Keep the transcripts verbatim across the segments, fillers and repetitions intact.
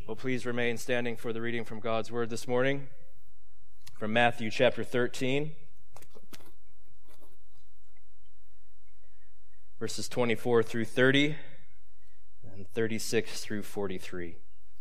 Well, please remain standing for the reading from God's Word this morning, from Matthew chapter thirteen, verses twenty-four through thirty, and thirty-six through forty-three.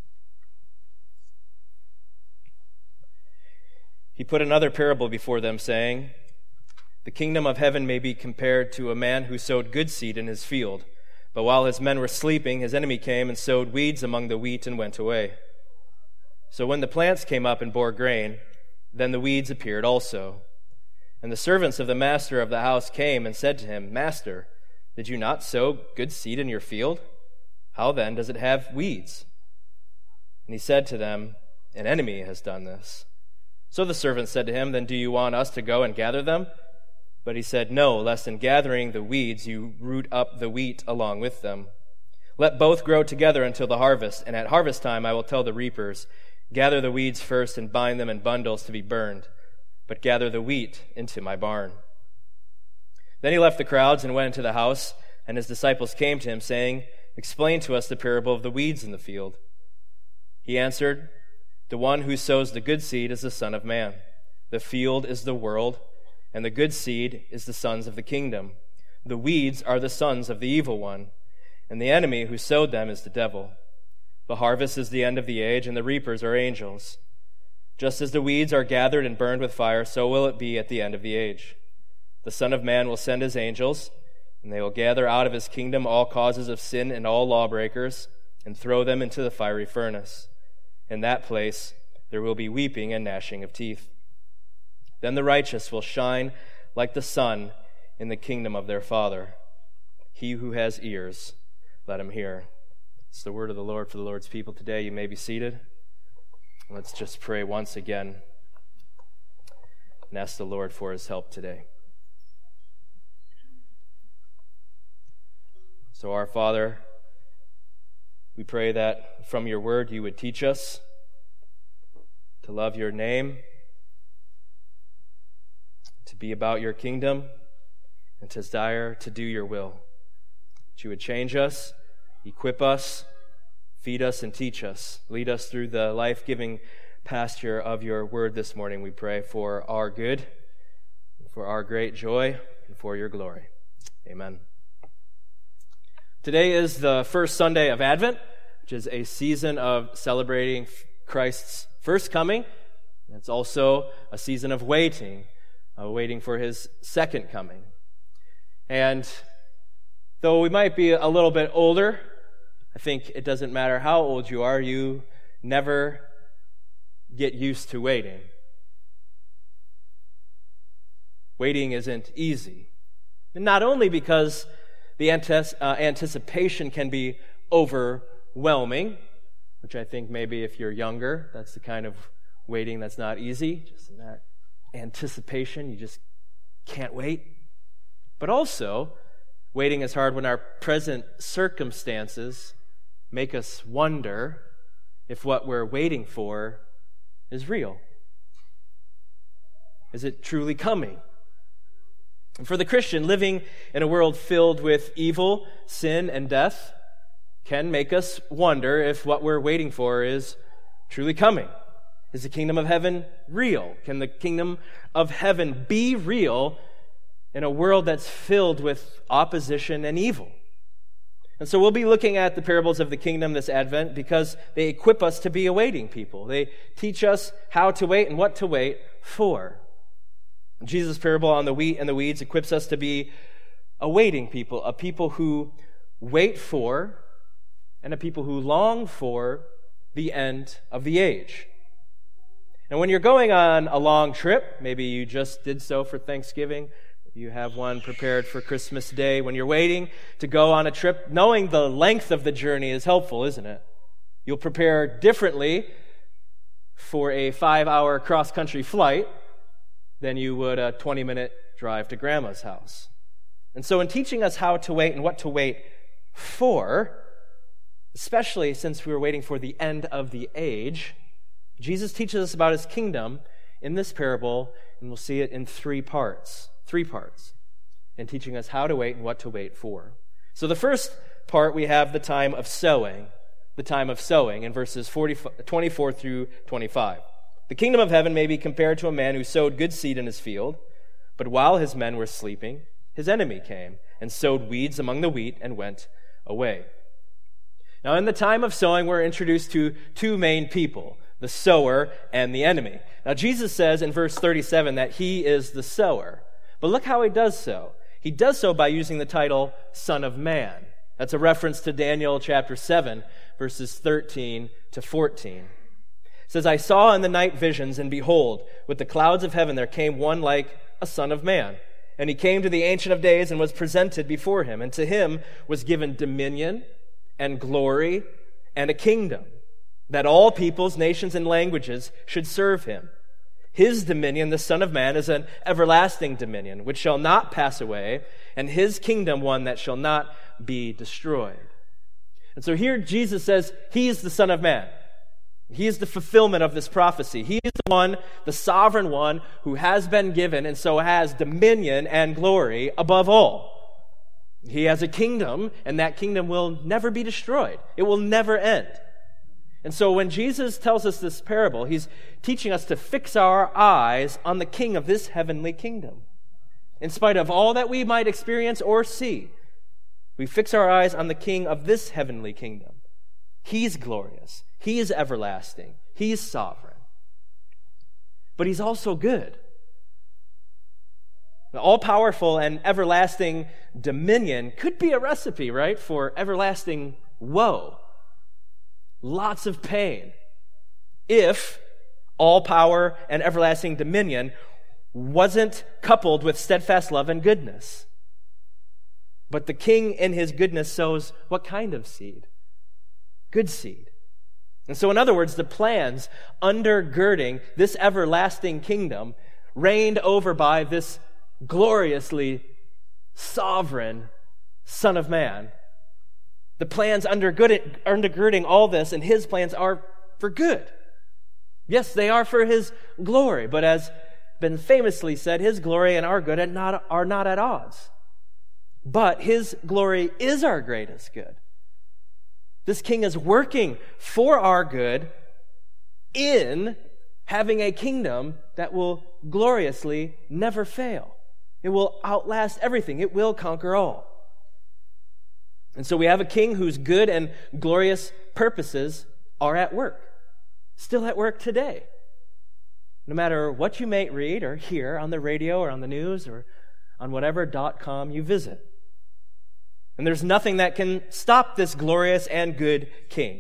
He put another parable before them, saying, "The kingdom of heaven may be compared to a man who sowed good seed in his field. But while his men were sleeping, his enemy came and sowed weeds among the wheat and went away. So when the plants came up and bore grain, then the weeds appeared also. And the servants of the master of the house came and said to him, 'Master, did you not sow good seed in your field? How then does it have weeds?' And he said to them, 'An enemy has done this.' So the servants said to him, 'Then do you want us to go and gather them?' But he said, 'No, lest in gathering the weeds you root up the wheat along with them. Let both grow together until the harvest, and at harvest time I will tell the reapers, gather the weeds first and bind them in bundles to be burned, but gather the wheat into my barn.' Then he left the crowds and went into the house, and his disciples came to him, saying, 'Explain to us the parable of the weeds in the field.' He answered, 'The one who sows the good seed is the Son of Man. The field is the world, and the good seed is the sons of the kingdom. The weeds are the sons of the evil one, and the enemy who sowed them is the devil. The harvest is the end of the age, and the reapers are angels. Just as the weeds are gathered and burned with fire, so will it be at the end of the age. The Son of Man will send his angels, and they will gather out of his kingdom all causes of sin and all lawbreakers, and throw them into the fiery furnace. In that place there will be weeping and gnashing of teeth. Then the righteous will shine like the sun in the kingdom of their Father. He who has ears, let him hear." It's the word of the Lord for the Lord's people today. You may be seated. Let's just pray once again and ask the Lord for his help today. So, our Father, we pray that from your word you would teach us to love your name, to be about your kingdom, and to desire to do your will. That you would change us, equip us, feed us, and teach us. Lead us through the life-giving pasture of your word this morning, we pray, for our good, for our great joy, and for your glory. Amen. Today is the first Sunday of Advent, which is a season of celebrating Christ's first coming. It's also a season of waiting, Uh, waiting for his second coming. And though we might be a little bit older, I think it doesn't matter how old you are, you never get used to waiting. Waiting isn't easy. And not only because the antes- uh, anticipation can be overwhelming, which I think maybe if you're younger, that's the kind of waiting that's not easy, just in that anticipation, you just can't wait. But also, waiting is hard when our present circumstances make us wonder if what we're waiting for is real. Is it truly coming? And for the Christian, living in a world filled with evil, sin, and death can make us wonder if what we're waiting for is truly coming. Is the kingdom of heaven real? Can the kingdom of heaven be real in a world that's filled with opposition and evil? And so we'll be looking at the parables of the kingdom this Advent because they equip us to be a waiting people. They teach us how to wait and what to wait for. Jesus' parable on the wheat and the weeds equips us to be a waiting people, a people who wait for and a people who long for the end of the age. And when you're going on a long trip, maybe you just did so for Thanksgiving, you have one prepared for Christmas Day, when you're waiting to go on a trip, knowing the length of the journey is helpful, isn't it? You'll prepare differently for a five-hour cross-country flight than you would a twenty-minute drive to Grandma's house. And so in teaching us how to wait and what to wait for, especially since we were waiting for the end of the age, Jesus teaches us about his kingdom in this parable, and we'll see it in three parts. Three parts. In teaching us how to wait and what to wait for. So the first part, we have the time of sowing. the time of sowing in verses forty, twenty-four through twenty-five. The kingdom of heaven may be compared to a man who sowed good seed in his field, but while his men were sleeping, his enemy came and sowed weeds among the wheat and went away. Now, in the time of sowing, we're introduced to two main people, the sower and the enemy. Now, Jesus says in verse thirty-seven that he is the sower. But look how he does so. He does so by using the title Son of Man. That's a reference to Daniel chapter seven, verses thirteen to fourteen. It says, I saw in the night visions, and behold, with the clouds of heaven there came one like a son of man. And he came to the Ancient of Days and was presented before him. And to him was given dominion and glory and a kingdom, that all peoples, nations, and languages should serve him. His dominion, the Son of Man, is an everlasting dominion, which shall not pass away, and his kingdom one that shall not be destroyed. And so here Jesus says he is the Son of Man. He is the fulfillment of this prophecy. He is the one, the sovereign one, who has been given and so has dominion and glory above all. He has a kingdom, and that kingdom will never be destroyed. It will never end. And so when Jesus tells us this parable, he's teaching us to fix our eyes on the king of this heavenly kingdom. In spite of all that we might experience or see, we fix our eyes on the king of this heavenly kingdom. He's glorious. He is everlasting. He is sovereign. But he's also good. The all-powerful and everlasting dominion could be a recipe, right, for everlasting woe. Lots of pain. If all power and everlasting dominion wasn't coupled with steadfast love and goodness. But the king in his goodness sows what kind of seed? Good seed. And so in other words, the plans undergirding this everlasting kingdom reigned over by this gloriously sovereign Son of Man. The plans undergirding all this, and his plans are for good. Yes, they are for his glory, but as been famously said, his glory and our good are not, are not at odds. But his glory is our greatest good. This king is working for our good in having a kingdom that will gloriously never fail. It will outlast everything. It will conquer all. And so we have a king whose good and glorious purposes are at work, still at work today. No matter what you may read or hear on the radio or on the news or on whatever dot com you visit. And there's nothing that can stop this glorious and good king.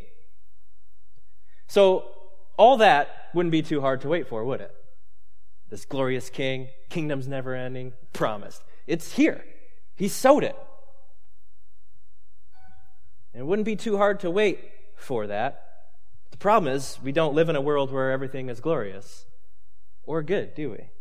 So all that wouldn't be too hard to wait for, would it? This glorious king, kingdom's never ending, promised. It's here. He sowed it. And it wouldn't be too hard to wait for that. The problem is, we don't live in a world where everything is glorious or good, do we?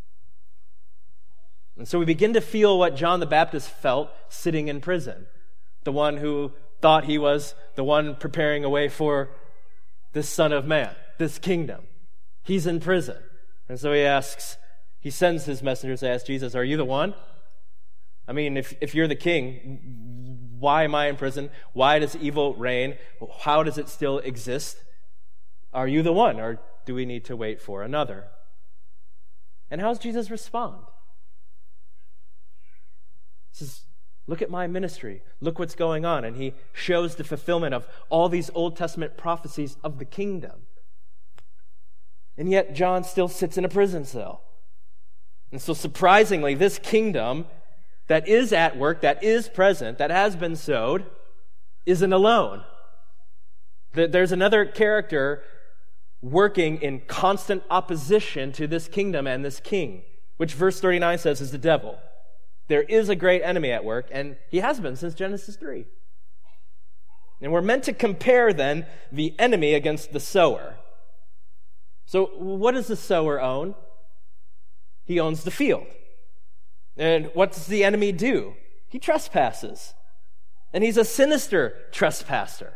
And so we begin to feel what John the Baptist felt sitting in prison. The one who thought he was the one preparing a way for this Son of Man, this kingdom. He's in prison. And so he asks, he sends his messengers to ask Jesus, are you the one? I mean, if, if you're the king, why am I in prison? Why does evil reign? How does it still exist? Are you the one, or do we need to wait for another? And how does Jesus respond? He says, look at my ministry. Look what's going on. And he shows the fulfillment of all these Old Testament prophecies of the kingdom. And yet John still sits in a prison cell. And so surprisingly, this kingdom that is at work, that is present, that has been sowed, isn't alone. There's another character working in constant opposition to this kingdom and this king, which verse thirty-nine says is the devil. There is a great enemy at work, and he has been since Genesis three. And we're meant to compare, then, the enemy against the sower. So what does the sower own? He owns the field. And what does the enemy do? He trespasses. And he's a sinister trespasser.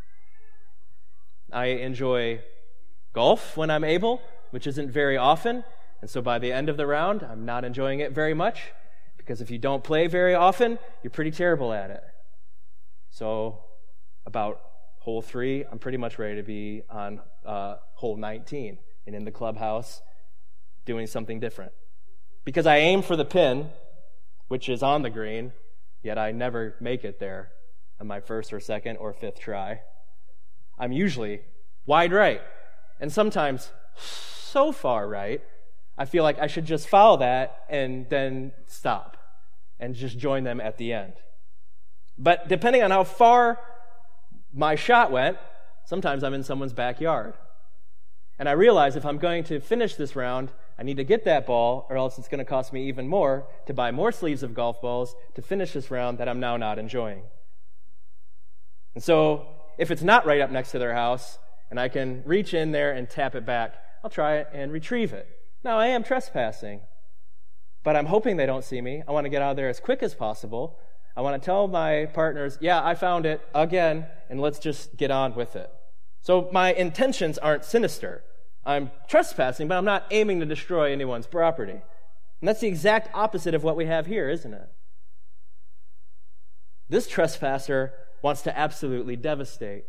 I enjoy golf when I'm able, which isn't very often. And so by the end of the round, I'm not enjoying it very much. Because if you don't play very often, you're pretty terrible at it. So about hole three, I'm pretty much ready to be on uh, hole nineteen and in the clubhouse doing something different. Because I aim for the pin, which is on the green, yet I never make it there on my first or second or fifth try. I'm usually wide right, and sometimes so far right, I feel like I should just follow that and then stop and just join them at the end. But depending on how far my shot went, sometimes I'm in someone's backyard. And I realize if I'm going to finish this round, I need to get that ball, or else it's going to cost me even more to buy more sleeves of golf balls to finish this round that I'm now not enjoying. And so, if it's not right up next to their house, and I can reach in there and tap it back, I'll try it and retrieve it. Now, I am trespassing, but I'm hoping they don't see me. I want to get out of there as quick as possible. I want to tell my partners, yeah, I found it again, and let's just get on with it. So my intentions aren't sinister. I'm trespassing, but I'm not aiming to destroy anyone's property. And that's the exact opposite of what we have here, isn't it? This trespasser wants to absolutely devastate.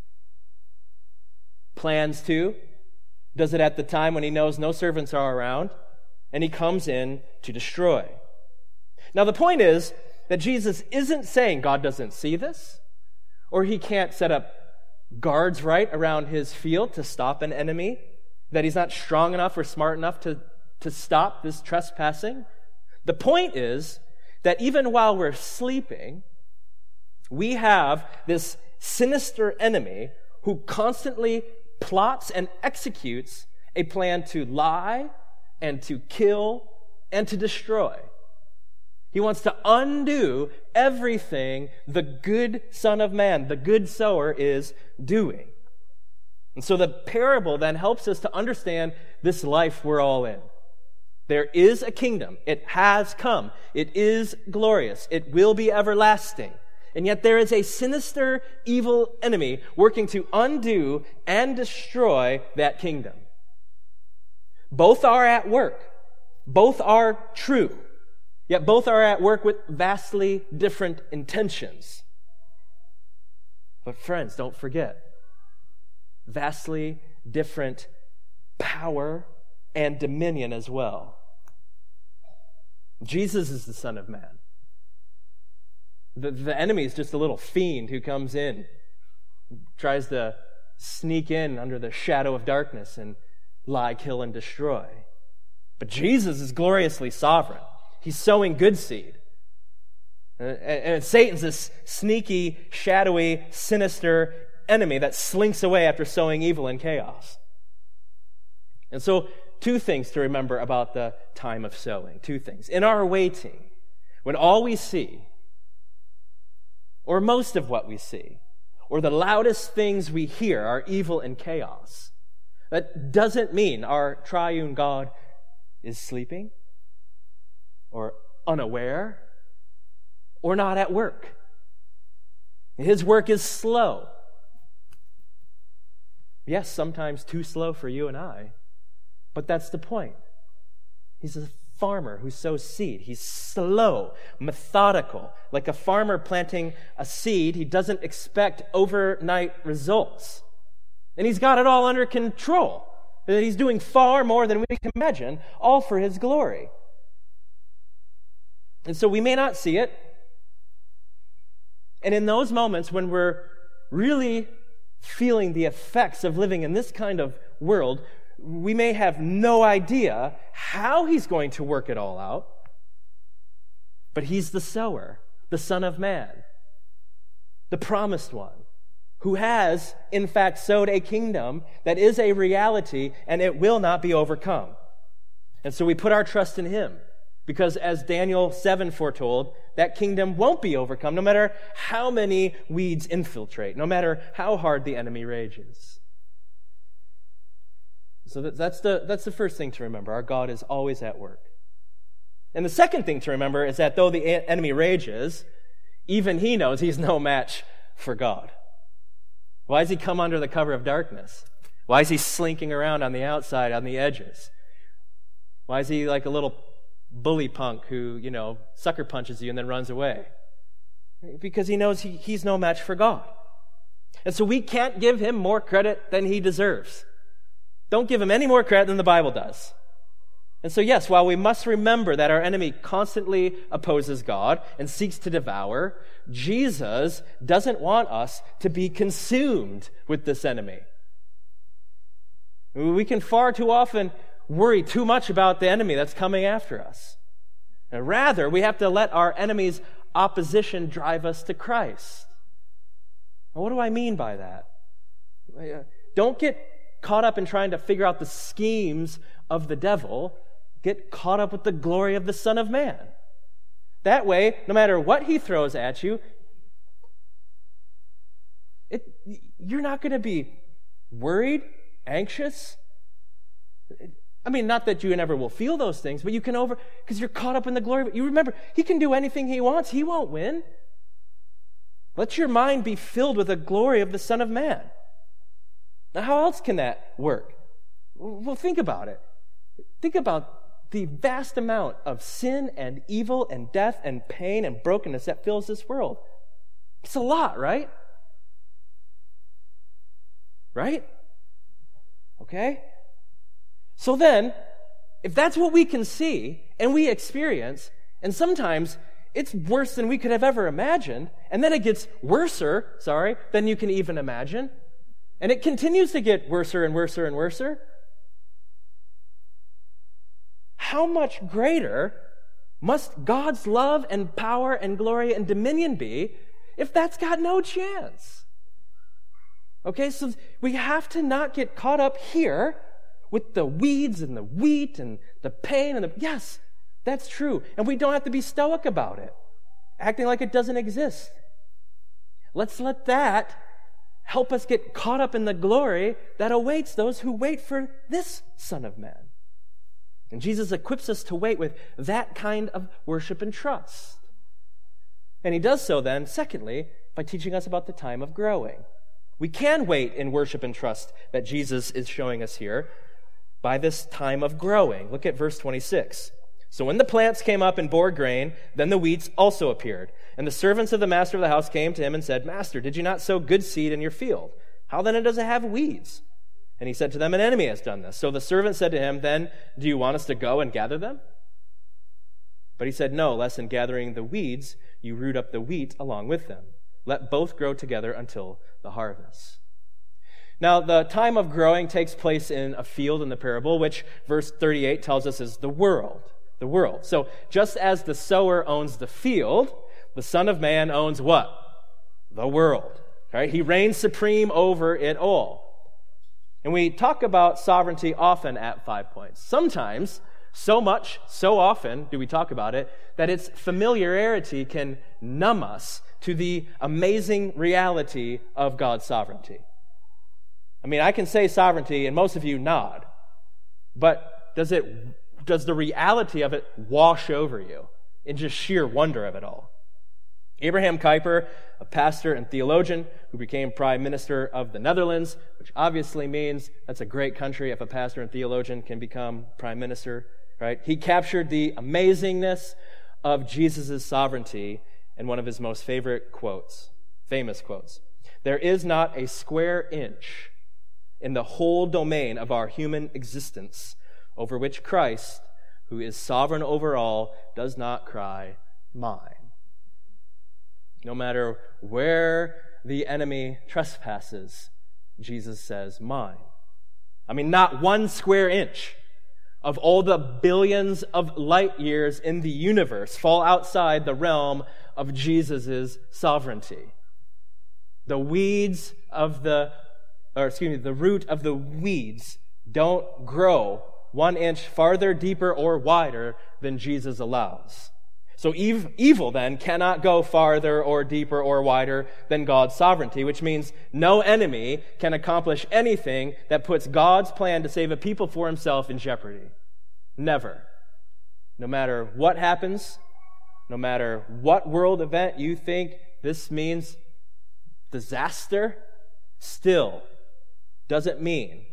Plans to, does it at the time when he knows no servants are around, and he comes in to destroy. Now the point is that Jesus isn't saying God doesn't see this, or he can't set up guards right around his field to stop an enemy, that he's not strong enough or smart enough to, to stop this trespassing. The point is that even while we're sleeping, we have this sinister enemy who constantly plots and executes a plan to lie and to kill and to destroy. He wants to undo everything the good Son of Man, the good sower, is doing. And so the parable then helps us to understand this life we're all in. There is a kingdom. It has come. It is glorious. It will be everlasting. And yet there is a sinister, evil enemy working to undo and destroy that kingdom. Both are at work. Both are true. Yet both are at work with vastly different intentions. But friends, don't forget, vastly different power and dominion as well. Jesus is the Son of Man. The, the enemy is just a little fiend who comes in, tries to sneak in under the shadow of darkness and lie, kill, and destroy. But Jesus is gloriously sovereign. He's sowing good seed. And, and Satan's this sneaky, shadowy, sinister enemy that slinks away after sowing evil and chaos. And so, two things to remember about the time of sowing. Two things. In our waiting, when all we see, or most of what we see, or the loudest things we hear are evil and chaos, that doesn't mean our triune God is sleeping, or unaware, or not at work. His work is slow. Yes, sometimes too slow for you and I, but that's the point. He's a farmer who sows seed. He's slow, methodical. Like a farmer planting a seed, he doesn't expect overnight results. And he's got it all under control. He's doing far more than we can imagine, all for his glory. And so we may not see it. And in those moments when we're really feeling the effects of living in this kind of world, we may have no idea how he's going to work it all out. But he's the sower, the Son of Man, the promised one, who has, in fact, sowed a kingdom that is a reality and it will not be overcome. And so we put our trust in him. Because as Daniel seven foretold, that kingdom won't be overcome no matter how many weeds infiltrate, no matter how hard the enemy rages. So that's the, that's the first thing to remember. Our God is always at work. And the second thing to remember is that though the enemy rages, even he knows he's no match for God. Why does he come under the cover of darkness? Why is he slinking around on the outside, on the edges? Why is he like a little bully punk who, you know, sucker punches you and then runs away? Because he knows he, he's no match for God. And so we can't give him more credit than he deserves. Don't give him any more credit than the Bible does. And so yes, while we must remember that our enemy constantly opposes God and seeks to devour, Jesus doesn't want us to be consumed with this enemy. We can far too often worry too much about the enemy that's coming after us. And rather, we have to let our enemy's opposition drive us to Christ. Now, what do I mean by that? Don't get caught up in trying to figure out the schemes of the devil. Get caught up with the glory of the Son of Man. That way, no matter what he throws at you, it, you're not going to be worried, anxious. I mean, not that you never will feel those things, but you can over, because you're caught up in the glory. But you remember, he can do anything he wants. He won't win. Let your mind be filled with the glory of the Son of Man. Now, how else can that work? Well, think about it. Think about the vast amount of sin and evil and death and pain and brokenness that fills this world. It's a lot, right? Right? Okay? So then, if that's what we can see and we experience, and sometimes it's worse than we could have ever imagined, and then it gets worser, sorry, than you can even imagine, and it continues to get worser and worser and worser, how much greater must God's love and power and glory and dominion be if that's got no chance? Okay, so we have to not get caught up here with the weeds and the wheat and the pain and the... Yes, that's true. And we don't have to be stoic about it, acting like it doesn't exist. Let's let that help us get caught up in the glory that awaits those who wait for this Son of Man. And Jesus equips us to wait with that kind of worship and trust. And he does so then, secondly, by teaching us about the time of growing. We can wait in worship and trust that Jesus is showing us here by this time of growing. Look at verse twenty-six. So when the plants came up and bore grain, then the weeds also appeared. And the servants of the master of the house came to him and said, Master, did you not sow good seed in your field? How then does it have weeds? And he said to them, An enemy has done this. So the servant said to him, Then do you want us to go and gather them? But he said, No, lest in gathering the weeds, you root up the wheat along with them. Let both grow together until the harvest. Now, the time of growing takes place in a field in the parable, which verse thirty-eight tells us is the world. The world. So just as the sower owns the field, the Son of Man owns what? The world. Right? He reigns supreme over it all. And we talk about sovereignty often at Five Points. Sometimes, so much, so often do we talk about it, that its familiarity can numb us to the amazing reality of God's sovereignty. I mean, I can say sovereignty, and most of you nod, but does it, does the reality of it wash over you in just sheer wonder of it all? Abraham Kuyper, a pastor and theologian who became prime minister of the Netherlands, which obviously means that's a great country if a pastor and theologian can become prime minister, right? He captured the amazingness of Jesus' sovereignty in one of his most favorite quotes, famous quotes. There is not a square inch in the whole domain of our human existence over which Christ, who is sovereign over all, does not cry, mine. No matter where the enemy trespasses, Jesus says, mine. I mean, not one square inch of all the billions of light years in the universe fall outside the realm of Jesus' sovereignty. The weeds of the, or excuse me, the root of the weeds don't grow one inch farther, deeper, or wider than Jesus allows. So evil, then, cannot go farther or deeper or wider than God's sovereignty, which means no enemy can accomplish anything that puts God's plan to save a people for himself in jeopardy. Never. No matter what happens, no matter what world event you think this means disaster, still doesn't mean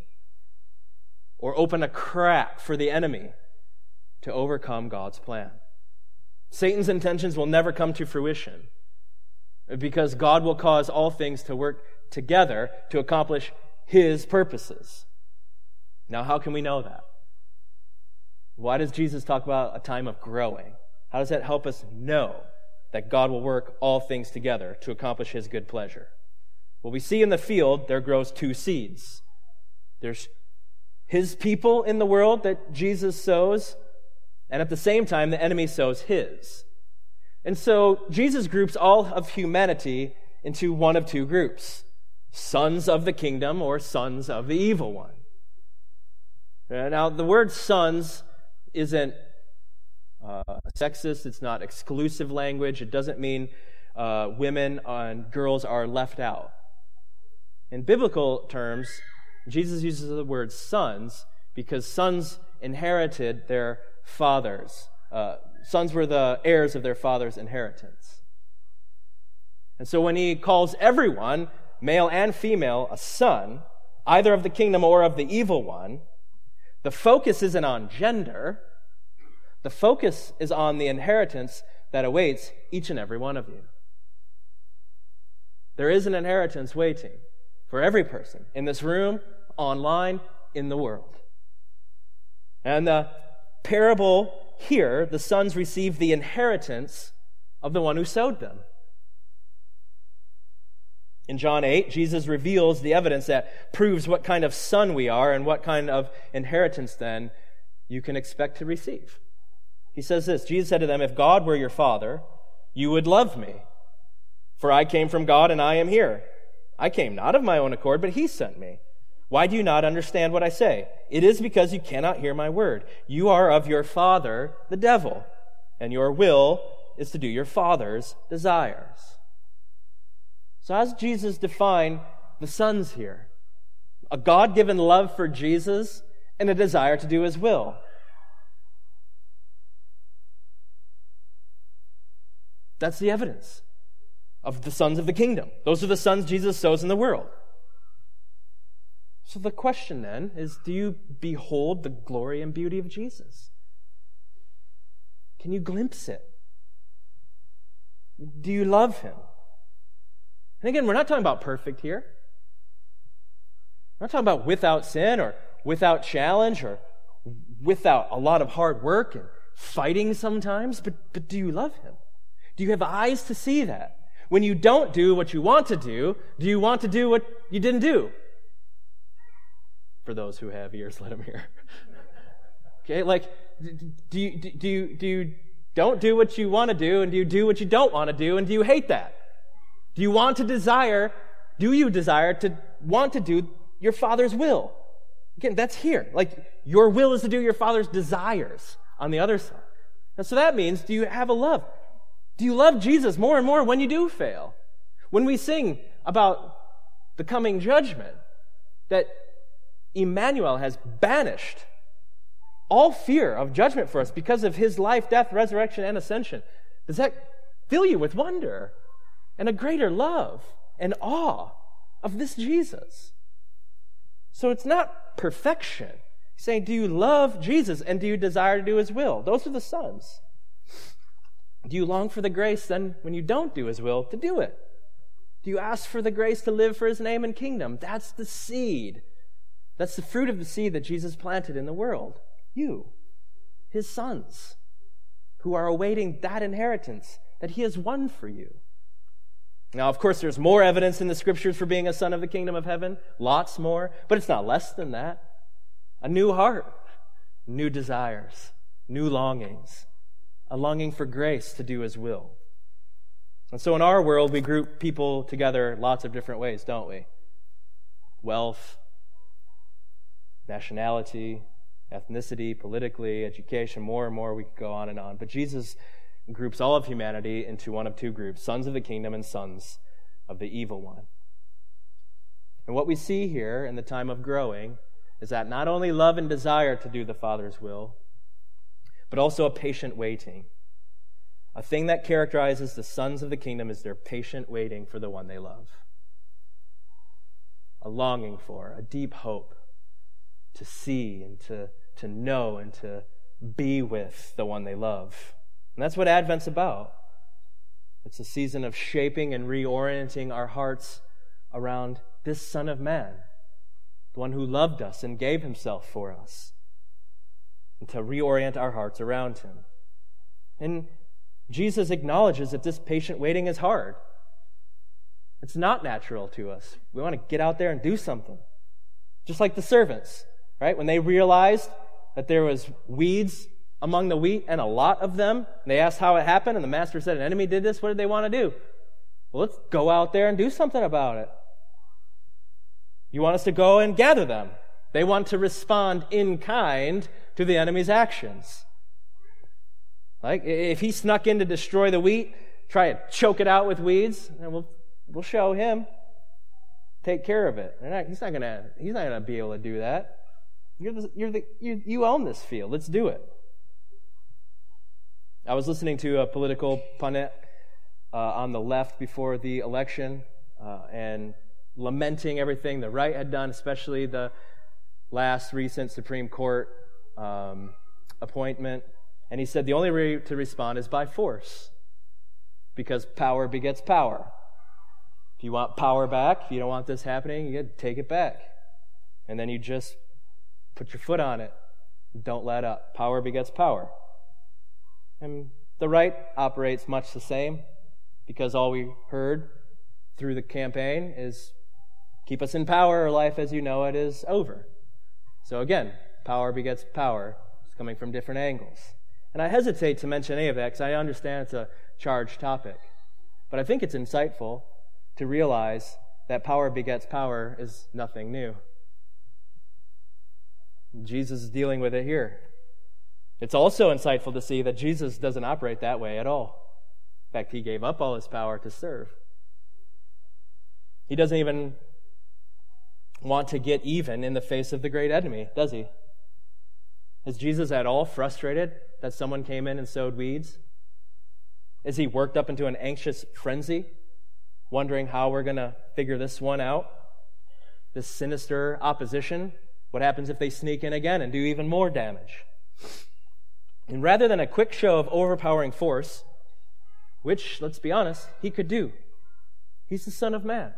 or open a crack for the enemy to overcome God's plan. Satan's intentions will never come to fruition. because God will cause all things to work together to accomplish His purposes. Now, how can we know that? Why does Jesus talk about a time of growing? How does that help us know that God will work all things together to accomplish His good pleasure? Well, we see in the field there grows two seeds. There's His people in the world that Jesus sows, and at the same time the enemy sows His. And so Jesus groups all of humanity into one of two groups: sons of the kingdom or sons of the evil one. Now, the word sons isn't uh, sexist. It's not exclusive language. It doesn't mean uh, women and girls are left out. In biblical terms, Jesus uses the word sons because sons inherited their fathers. Uh, sons were the heirs of their father's inheritance. And so when he calls everyone, male and female, a son, either of the kingdom or of the evil one, the focus isn't on gender. The focus is on the inheritance that awaits each and every one of you. There is an inheritance waiting for every person in this room, online, in the world. And the parable here, the sons receive the inheritance of the one who sowed them. In John eight, Jesus reveals the evidence that proves what kind of son we are and what kind of inheritance then you can expect to receive. He says this, Jesus said to them, "If God were your father, you would love me, for I came from God and I am here. I came not of my own accord, but He sent me. Why do you not understand what I say? It is because you cannot hear my word. You are of your father, the devil, and your will is to do your father's desires." So how does Jesus define the sons here? A God-given love for Jesus and a desire to do His will. That's the evidence of the sons of the kingdom. Those are the sons Jesus sows in the world. So the question then is, do you behold the glory and beauty of Jesus? Can you glimpse it? Do you love Him? And again, we're not talking about perfect here. We're not talking about without sin or without challenge or without a lot of hard work and fighting sometimes, but, but do you love Him? Do you have eyes to see that? When you don't do what you want to do, do you want to do what you didn't do? For those who have ears, let them hear. Okay, like, do you, do you, do you don't do what you want to do, and do you do what you don't want to do, and do you hate that? Do you want to desire, do you desire to want to do your Father's will? Again, that's here. Like, your will is to do your Father's desires on the other side. And so that means, do you have a love? Do you love Jesus more and more when you do fail? When we sing about the coming judgment, that Emmanuel has banished all fear of judgment for us because of His life, death, resurrection, and ascension, does that fill you with wonder and a greater love and awe of this Jesus? So it's not perfection. He's saying, do you love Jesus and do you desire to do His will? Those are the sons. Do you long for the grace then, when you don't do His will, to do it? Do you ask for the grace to live for His name and kingdom? That's the seed. That's the fruit of the seed that Jesus planted in the world. You, His sons, who are awaiting that inheritance that He has won for you. Now, of course, there's more evidence in the Scriptures for being a son of the kingdom of heaven. Lots more. But it's not less than that. A new heart, new desires, new longings, a longing for grace to do His will. And so in our world, we group people together lots of different ways, don't we? Wealth, nationality, ethnicity, politically, education, more and more, we could go on and on. But Jesus groups all of humanity into one of two groups, sons of the kingdom and sons of the evil one. And what we see here in the time of growing is that not only love and desire to do the Father's will, but also a patient waiting. A thing that characterizes the sons of the kingdom is their patient waiting for the one they love. A longing for, a deep hope to see and to, to know and to be with the one they love. And that's what Advent's about. It's a season of shaping and reorienting our hearts around this Son of Man, the one who loved us and gave himself for us, and to reorient our hearts around him. And Jesus acknowledges that this patient waiting is hard. It's not natural to us. We want to get out there and do something. Just like the servants, right? When they realized that there was weeds among the wheat, and a lot of them, and they asked how it happened, and the master said an enemy did this, what did they want to do? Well, let's go out there and do something about it. You want us to go and gather them. They want to respond in kind to the enemy's actions. Like, if he snuck in to destroy the wheat, try to choke it out with weeds, and we'll we'll show him. Take care of it. Not, he's not gonna he's not gonna be able to do that. You're the, you're the you, you own this field. Let's do it. I was listening to a political pundit uh, on the left before the election uh, and lamenting everything the right had done, especially the last recent Supreme Court um, appointment. And he said the only way to respond is by force, because power begets power. If you want power back, if you don't want this happening, you got to take it back. And then you just put your foot on it. Don't let up. Power begets power. And the right operates much the same, because all we heard through the campaign is keep us in power or life as you know it is over. So again, power begets power. It's coming from different angles. And I hesitate to mention any of that because I understand it's a charged topic. But I think it's insightful to realize that power begets power is nothing new. Jesus is dealing with it here. It's also insightful to see that Jesus doesn't operate that way at all. In fact, he gave up all his power to serve. He doesn't even want to get even in the face of the great enemy, does he? Is Jesus at all frustrated that someone came in and sowed weeds? Is he worked up into an anxious frenzy, wondering how we're going to figure this one out? This sinister opposition? What happens if they sneak in again and do even more damage? And rather than a quick show of overpowering force, which, let's be honest, he could do, he's the Son of Man.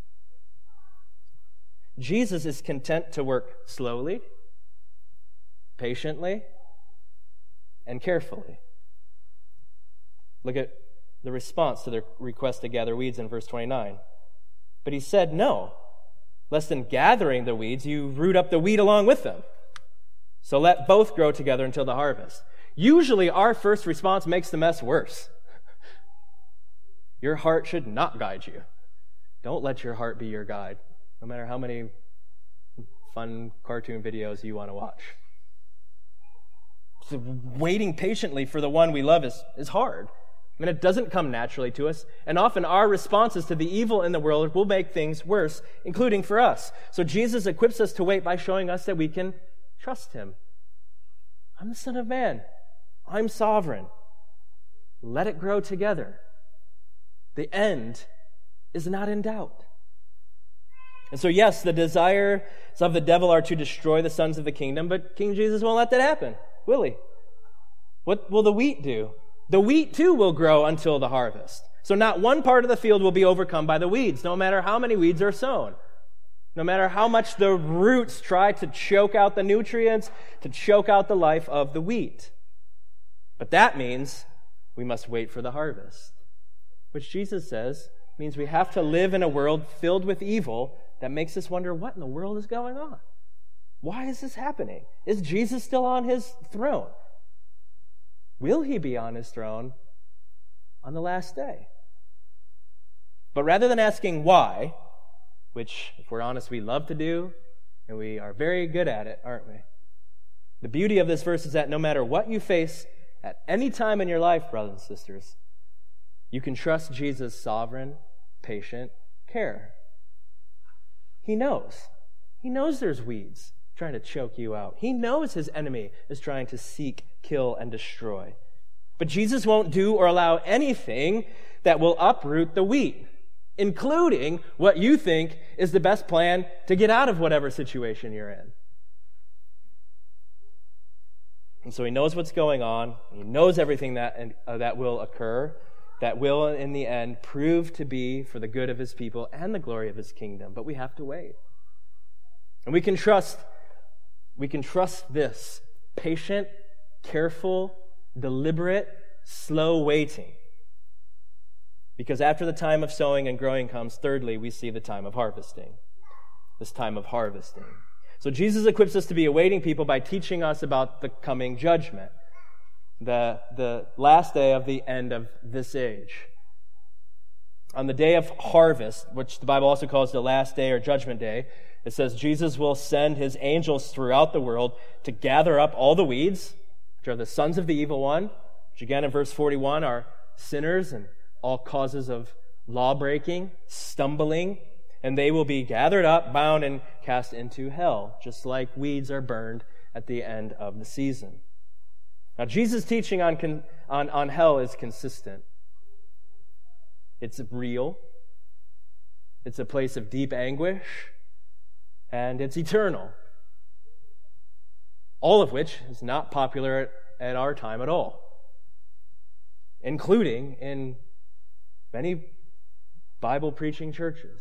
Jesus is content to work slowly, patiently, and carefully. Look at the response to their request to gather weeds in verse twenty-nine. But he said, no, lest in gathering the weeds you root up the wheat along with them. So let both grow together until the harvest. Usually our first response makes the mess worse. Your heart should not guide you. Don't let your heart be your guide, no matter how many fun cartoon videos you want to watch. So waiting patiently for the one we love is, is hard. I mean, it doesn't come naturally to us. And often our responses to the evil in the world will make things worse, including for us. So Jesus equips us to wait by showing us that we can trust him. I'm the Son of Man. I'm sovereign. Let it grow together. The end is not in doubt. And so, yes, the desires of the devil are to destroy the sons of the kingdom, but King Jesus won't let that happen, will he? What will the wheat do? The wheat, too, will grow until the harvest. So not one part of the field will be overcome by the weeds, no matter how many weeds are sown. No matter how much the roots try to choke out the nutrients, to choke out the life of the wheat. But that means we must wait for the harvest, which Jesus says means we have to live in a world filled with evil that makes us wonder, what in the world is going on? Why is this happening? Is Jesus still on his throne? Will he be on his throne on the last day? But rather than asking why, which, if we're honest, we love to do, and we are very good at it, aren't we? The beauty of this verse is that no matter what you face at any time in your life, brothers and sisters, you can trust Jesus' sovereign, patient care. He knows. He knows there's weeds trying to choke you out. He knows his enemy is trying to seek, kill, and destroy. But Jesus won't do or allow anything that will uproot the wheat, including what you think is the best plan to get out of whatever situation you're in. And so he knows what's going on. He knows everything that uh, that will occur. that will, in the end, prove to be for the good of his people and the glory of his kingdom. But we have to wait. And we can trust, we can trust this patient, careful, deliberate, slow waiting. Because after the time of sowing and growing comes, thirdly, we see the time of harvesting. This time of harvesting. So Jesus equips us to be a waiting people by teaching us about the coming judgment. The, the last day of the end of this age. On the day of harvest, which the Bible also calls the last day or judgment day, it says Jesus will send his angels throughout the world to gather up all the weeds, which are the sons of the evil one, which again in verse forty-one are sinners and all causes of law-breaking, stumbling, and they will be gathered up, bound, and cast into hell, just like weeds are burned at the end of the season. Now, Jesus' teaching on, con, on, on hell is consistent. It's real. It's a place of deep anguish. And it's eternal. All of which is not popular at, at our time at all. Including in many Bible-preaching churches.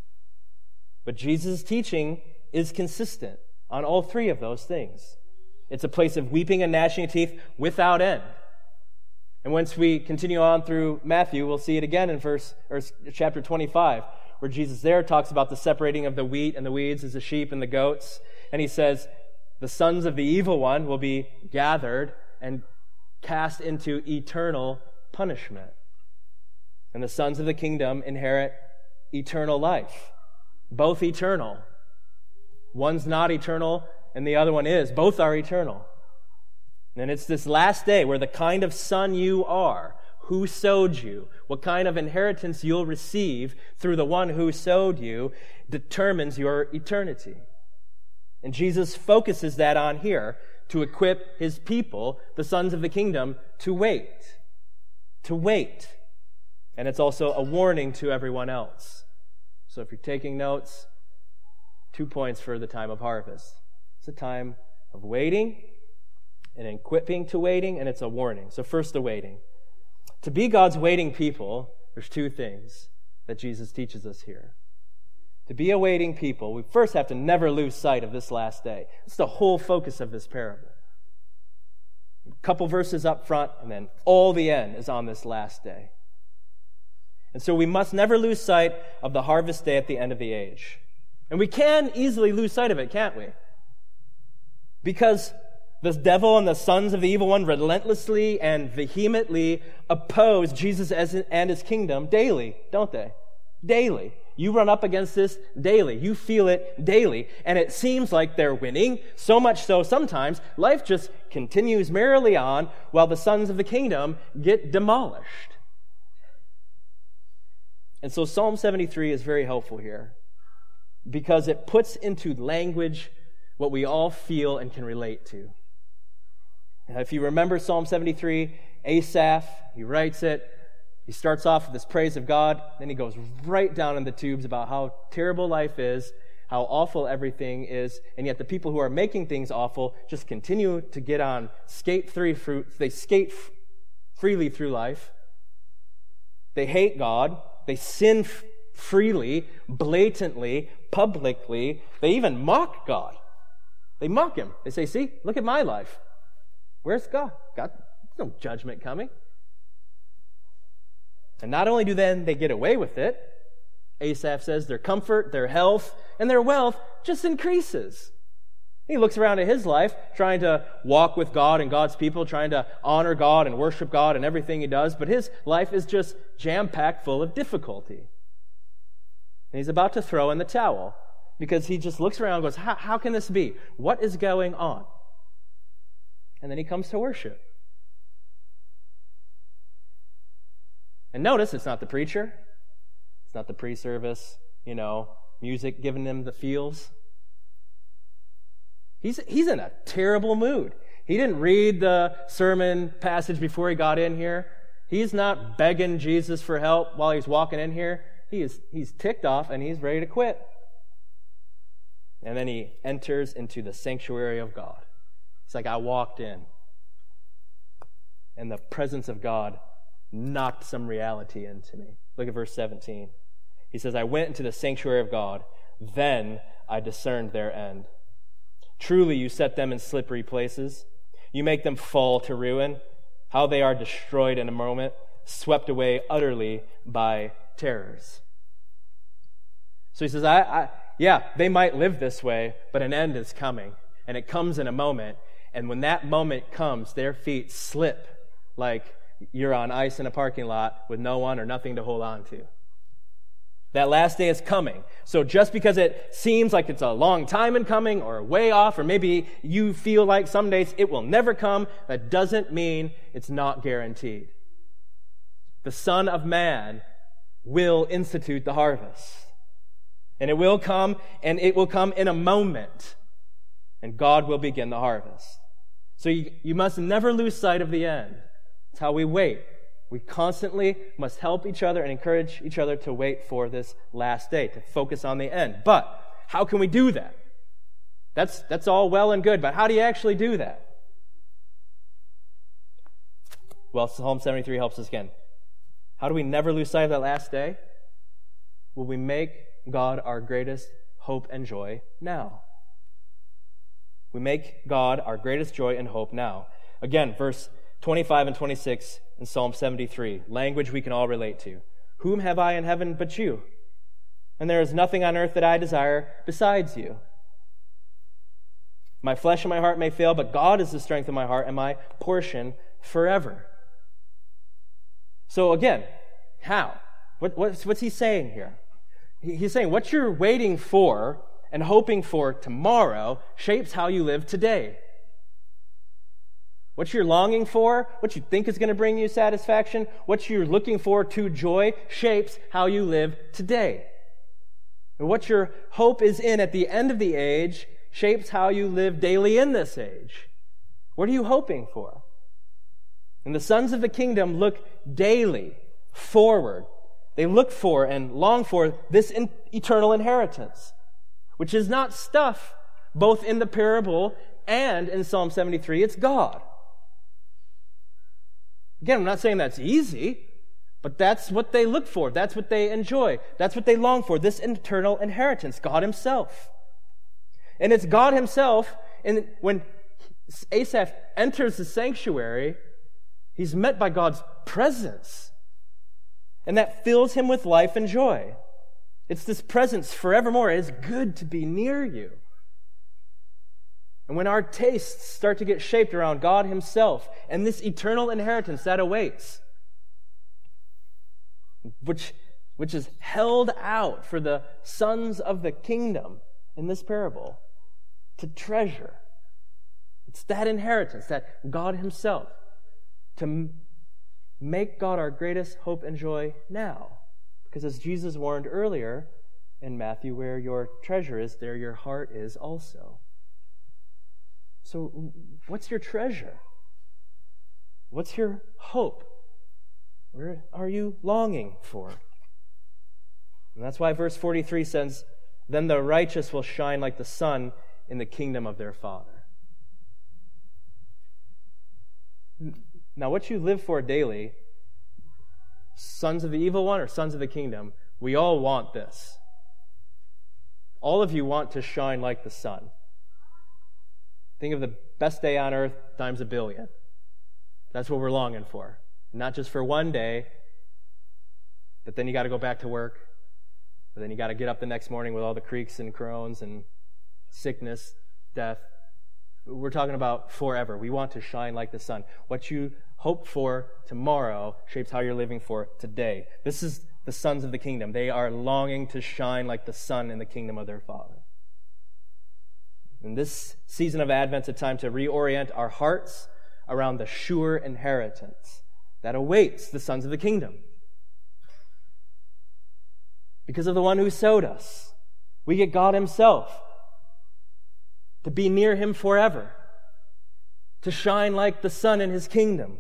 But Jesus' teaching is consistent on all three of those things. It's a place of weeping and gnashing of teeth without end. And once we continue on through Matthew, we'll see it again in verse or chapter twenty-five, where Jesus there talks about the separating of the wheat and the weeds as the sheep and the goats. And he says, the sons of the evil one will be gathered and cast into eternal punishment. And the sons of the kingdom inherit eternal life. Both eternal. One's not eternal, and the other one is. Both are eternal. And it's this last day where the kind of son you are, who sowed you, what kind of inheritance you'll receive through the one who sowed you, determines your eternity. And Jesus focuses that on here to equip his people, the sons of the kingdom, to wait. To wait. And it's also a warning to everyone else. So if you're taking notes, two points for the time of harvest. It's a time of waiting and equipping to waiting, and it's a warning. So first, the waiting. To be God's waiting people, there's two things that Jesus teaches us here. To be a waiting people, we first have to never lose sight of this last day. It's the whole focus of this parable. A couple verses up front, and then all the end is on this last day. And so we must never lose sight of the harvest day at the end of the age. And we can easily lose sight of it, can't we? Because the devil and the sons of the evil one relentlessly and vehemently oppose Jesus and his kingdom daily, don't they? Daily. You run up against this daily. You feel it daily. And it seems like they're winning, so much so sometimes life just continues merrily on while the sons of the kingdom get demolished. And so Psalm seventy-three is very helpful here because it puts into language what we all feel and can relate to. Now, if you remember Psalm seventy-three, Asaph, he writes it. He starts off with this praise of God, then he goes right down in the tubes about how terrible life is, how awful everything is, and yet the people who are making things awful just continue to get on, skate through, they skate f- freely through life. They hate God. They sin f- freely, blatantly, publicly. They even mock God. They mock him. They say, see, look at my life. Where's God? God, there's no judgment coming. And not only do then they get away with it, Asaph says their comfort, their health, and their wealth just increases. He looks around at his life, trying to walk with God and God's people, trying to honor God and worship God and everything he does, but his life is just jam-packed full of difficulty. And he's about to throw in the towel because he just looks around and goes, how, how can this be? What is going on? And then he comes to worship. And notice, it's not the preacher. It's not the pre-service, you know, music giving him the feels. He's, he's in a terrible mood. He didn't read the sermon passage before he got in here. He's not begging Jesus for help while he's walking in here. He is, he's ticked off and he's ready to quit. And then he enters into the sanctuary of God. It's like I walked in, and the presence of God knocked some reality into me. Look at verse seventeen. He says, I went into the sanctuary of God, then I discerned their end. Truly you set them in slippery places. You make them fall to ruin. How they are destroyed in a moment, swept away utterly by terrors. So he says, I, I yeah, they might live this way, but an end is coming. And it comes in a moment. And when that moment comes, their feet slip like you're on ice in a parking lot with no one or nothing to hold on to. That last day is coming. So just because it seems like it's a long time in coming or way off, or maybe you feel like some days it will never come, that doesn't mean it's not guaranteed. The Son of Man will institute the harvest. And it will come, and it will come in a moment. And God will begin the harvest. So you, you must never lose sight of the end. It's how we wait. We constantly must help each other and encourage each other to wait for this last day, to focus on the end. But how can we do that? That's, that's all well and good, but how do you actually do that? Well, Psalm seventy-three helps us again. How do we never lose sight of that last day? Will we make God our greatest hope and joy now? We make God our greatest joy and hope now. Again, verse twenty-five and twenty-six in Psalm seventy-three, language we can all relate to. Whom have I in heaven but you? And there is nothing on earth that I desire besides you. My flesh and my heart may fail, but God is the strength of my heart and my portion forever. So again, how? What, what's, what's he saying here? He, he's saying what you're waiting for and hoping for tomorrow shapes how you live today. What you're longing for, what you think is going to bring you satisfaction, what you're looking for to joy shapes how you live today. And what your hope is in at the end of the age shapes how you live daily in this age. What are you hoping for? And the sons of the kingdom look daily forward. They look for and long for this in- eternal inheritance, which is not stuff, both in the parable and in Psalm seventy-three. It's God. Again, I'm not saying that's easy, but that's what they look for. That's what they enjoy. That's what they long for, this eternal inheritance, God himself. And it's God himself, and when Asaph enters the sanctuary, he's met by God's presence. And that fills him with life and joy. It's this presence forevermore. It is good to be near you. And when our tastes start to get shaped around God himself and this eternal inheritance that awaits, which, which is held out for the sons of the kingdom in this parable to treasure. It's that inheritance, that God himself, to m- make God our greatest hope and joy now. Because as Jesus warned earlier in Matthew, where your treasure is, there your heart is also. So what's your treasure? What's your hope? Where are you longing for? And that's why verse forty-three says, then the righteous will shine like the sun in the kingdom of their Father. Now, what you live for daily, sons of the evil one or sons of the kingdom, we all want this. All of you want to shine like the sun. Think of the best day on earth times a billion. That's what we're longing for. Not just for one day, but then you got to go back to work. But then you got to get up the next morning with all the creaks and groans and sickness, death. We're talking about forever. We want to shine like the sun. What you hope for tomorrow shapes how you're living for today. This is the sons of the kingdom. They are longing to shine like the sun in the kingdom of their Father. And this season of Advent's a time to reorient our hearts around the sure inheritance that awaits the sons of the kingdom. Because of the one who sowed us, we get God himself to be near him forever, to shine like the sun in his kingdom.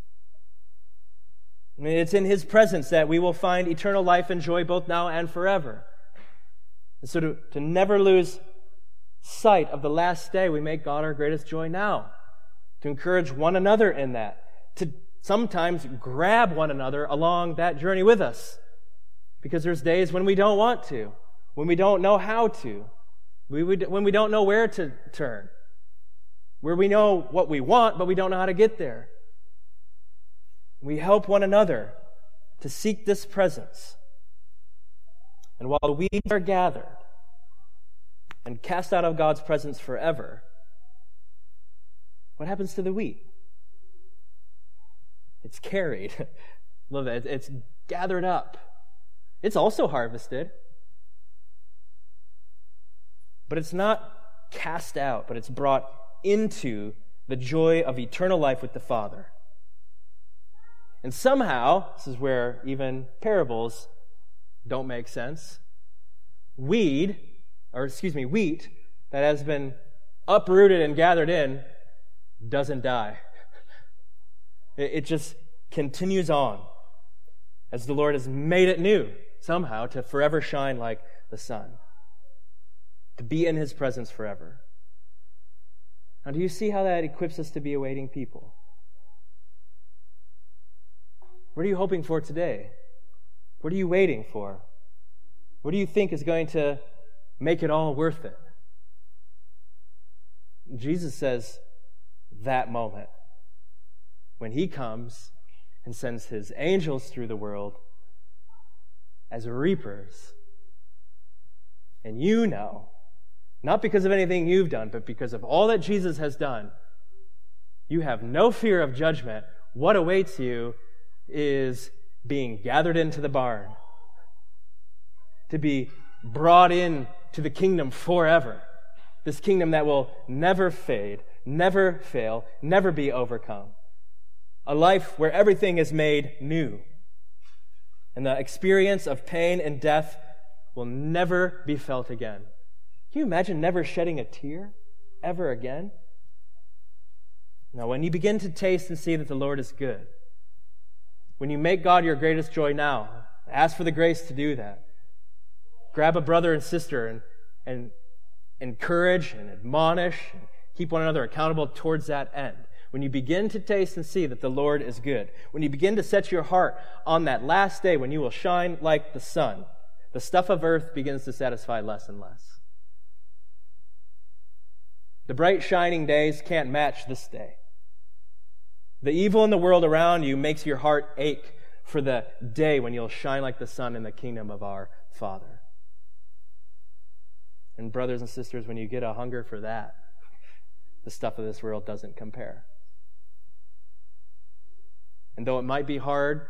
I mean, it's in his presence that we will find eternal life and joy both now and forever. And so to, to never lose sight of the last day, we make God our greatest joy now. To encourage one another in that. To sometimes grab one another along that journey with us. Because there's days when we don't want to, when we don't know how to, we would, when we don't know where to turn, where we know what we want, but we don't know how to get there. We help one another to seek this presence. And while the weeds are gathered and cast out of God's presence forever, what happens to the wheat? It's carried. Love that. It's gathered up. It's also harvested. But it's not cast out, but it's brought into the joy of eternal life with the Father. And somehow, this is where even parables don't make sense, weed, or excuse me, wheat that has been uprooted and gathered in doesn't die. It just continues on as the Lord has made it new somehow to forever shine like the sun, to be in His presence forever. Now, do you see how that equips us to be awaiting people? What are you hoping for today? What are you waiting for? What do you think is going to make it all worth it? Jesus says, that moment, when He comes and sends His angels through the world as reapers. And you know, not because of anything you've done, but because of all that Jesus has done, you have no fear of judgment. What awaits you is being gathered into the barn, to be brought in to the kingdom forever. This kingdom that will never fade, never fail, never be overcome. A life where everything is made new. And the experience of pain and death will never be felt again. Can you imagine never shedding a tear ever again? Now, when you begin to taste and see that the Lord is good, when you make God your greatest joy now, ask for the grace to do that. Grab a brother and sister and, and encourage and admonish and keep one another accountable towards that end. When you begin to taste and see that the Lord is good, when you begin to set your heart on that last day when you will shine like the sun, the stuff of earth begins to satisfy less and less. The bright shining days can't match this day. The evil in the world around you makes your heart ache for the day when you'll shine like the sun in the kingdom of our Father. And brothers and sisters, when you get a hunger for that, the stuff of this world doesn't compare. And though it might be hard,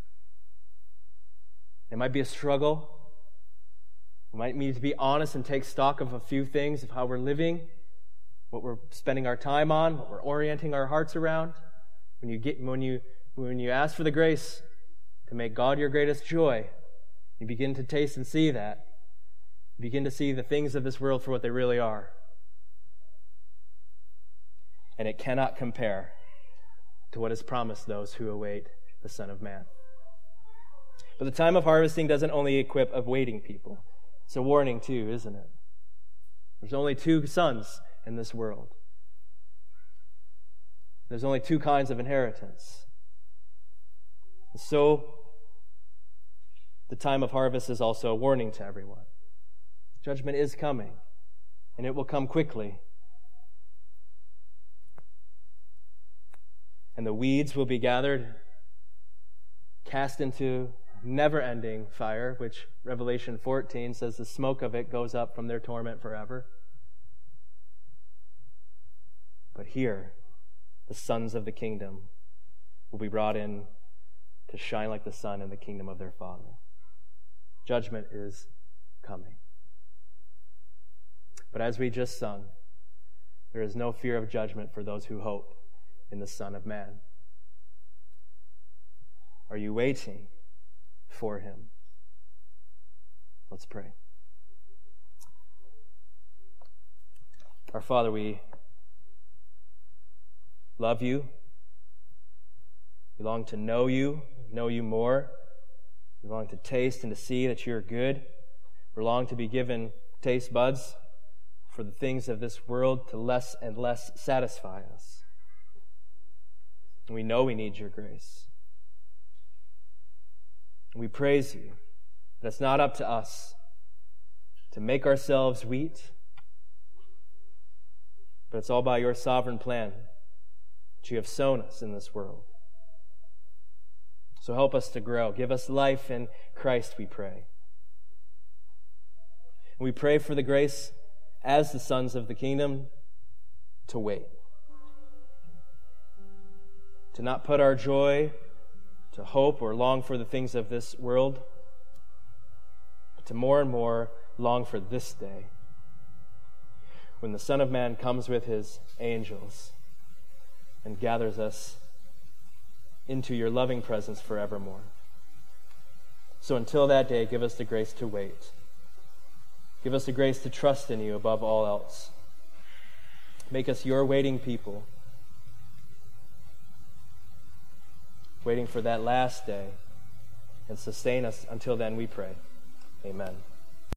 it might be a struggle, we might need to be honest and take stock of a few things of how we're living, what we're spending our time on, what we're orienting our hearts around. When you get, when you, when you ask for the grace to make God your greatest joy, you begin to taste and see that. You begin to see the things of this world for what they really are. And it cannot compare to what is promised those who await the Son of Man. But the time of harvesting doesn't only equip awaiting people. It's a warning too, isn't it? There's only two sons in this world. There's only two kinds of inheritance. And so, the time of harvest is also a warning to everyone. Judgment is coming, and it will come quickly. And the weeds will be gathered, cast into never-ending fire, which Revelation fourteen says the smoke of it goes up from their torment forever. But here, the sons of the kingdom will be brought in to shine like the sun in the kingdom of their Father. Judgment is coming. But as we just sung, there is no fear of judgment for those who hope in the Son of Man. Are you waiting for Him? Let's pray. Our Father, we love You. We long to know You, know You more. We long to taste and to see that You're good. We long to be given taste buds for the things of this world to less and less satisfy us. We know we need your grace. We praise you that it's not up to us to make ourselves wheat, but it's all by your sovereign plan that you have sown us in this world. So help us to grow. Give us life in Christ, we pray. We pray for the grace as the sons of the kingdom to wait. To not put our joy to hope or long for the things of this world, but to more and more long for this day when the Son of Man comes with his angels and gathers us into your loving presence forevermore. So until that day, give us the grace to wait. Give us the grace to trust in you above all else. Make us your waiting people, waiting for that last day, and sustain us until then, we pray. Amen.